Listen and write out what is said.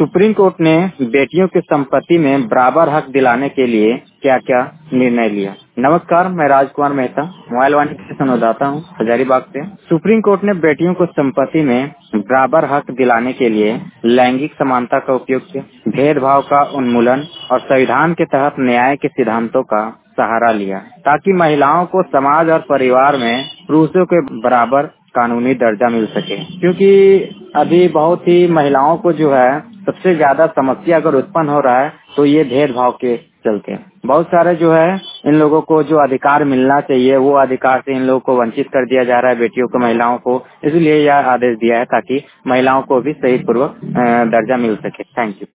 Supreme court ने बेटियों की संपत्ति में बराबर हक दिलाने के लिए क्या क्या निर्णय लिया। नमस्कार, मैं राजकुमार मेहता मोबाइल वाणी से संवाददाता हूँ हजारीबाग से। सुप्रीम कोर्ट ने बेटियों को संपत्ति में बराबर हक दिलाने के लिए लैंगिक समानता का उपयोग किया, भेदभाव का उन्मूलन और संविधान के तहत न्याय के सिद्धांतों का सहारा लिया ताकि महिलाओं को समाज और परिवार में पुरुषों के बराबर कानूनी दर्जा मिल सके। क्योंकि अभी बहुत ही महिलाओं को जो है सबसे ज्यादा समस्या अगर उत्पन्न हो रहा है तो ये भेदभाव के चलते बहुत सारे जो है इन लोगों को जो अधिकार मिलना चाहिए वो अधिकार से इन लोगों को वंचित कर दिया जा रहा है, बेटियों को, महिलाओं को। इसलिए यह आदेश दिया है ताकि महिलाओं को भी सही पूर्वक दर्जा मिल सके। Thank you.